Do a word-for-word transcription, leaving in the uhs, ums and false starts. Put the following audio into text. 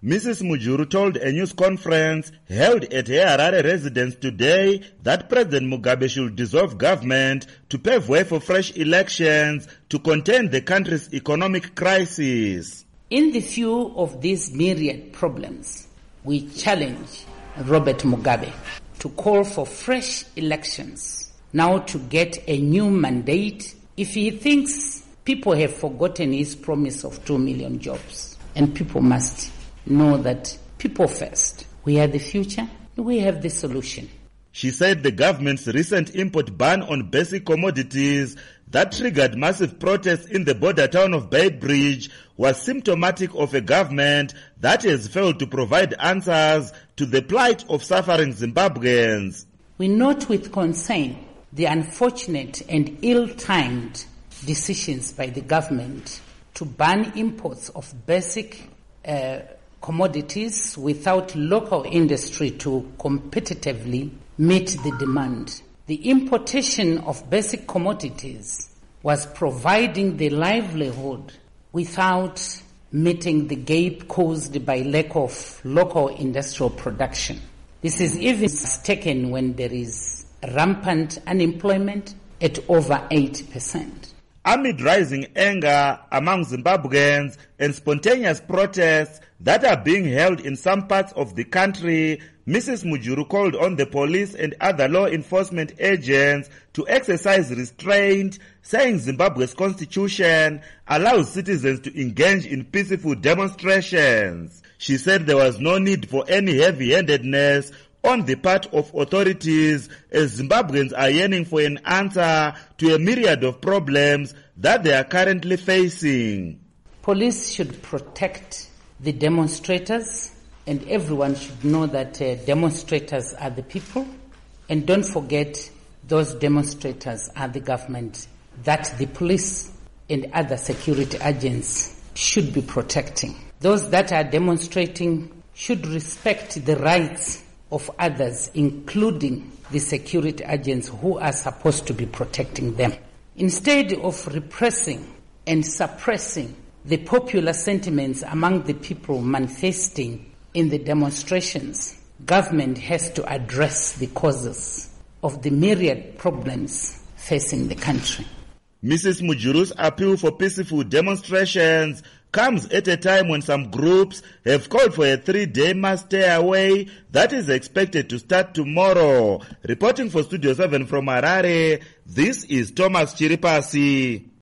Missus Mujuru told a news conference held at her Harare residence today that President Mugabe should dissolve government to pave way for fresh elections to contain the country's economic crisis. In the view of these myriad problems, we challenge Robert Mugabe to call for fresh elections, now to get a new mandate if he thinks people have forgotten his promise of two million jobs. And people must know that people first. We are the future, we have the solution. She said the government's recent import ban on basic commodities that triggered massive protests in the border town of Beitbridge was symptomatic of a government that has failed to provide answers to the plight of suffering Zimbabweans. We note with concern the unfortunate and ill-timed decisions by the government to ban imports of basic uh, commodities without local industry to competitively meet the demand. The importation of basic commodities was providing the livelihood without meeting the gap caused by lack of local industrial production. This is even taken when there is rampant unemployment at over eight percent. Amid rising anger among Zimbabweans and spontaneous protests that are being held in some parts of the country, Missus Mujuru called on the police and other law enforcement agents to exercise restraint, saying Zimbabwe's constitution allows citizens to engage in peaceful demonstrations. She said there was no need for any heavy-handedness on the part of authorities as Zimbabweans are yearning for an answer to a myriad of problems that they are currently facing. Police should protect the demonstrators, and everyone should know that uh, demonstrators are the people. And don't forget, those demonstrators are the government that the police and other security agents should be protecting. Those that are demonstrating should respect the rights of others, including the security agents who are supposed to be protecting them. Instead of repressing and suppressing the popular sentiments among the people manifesting in the demonstrations, government has to address the causes of the myriad problems facing the country. Missus Mujuru's appeal for peaceful demonstrations comes at a time when some groups have called for a three-day mass stay away that is expected to start tomorrow. Reporting for Studio seven from Harare, this is Thomas Chiripasi.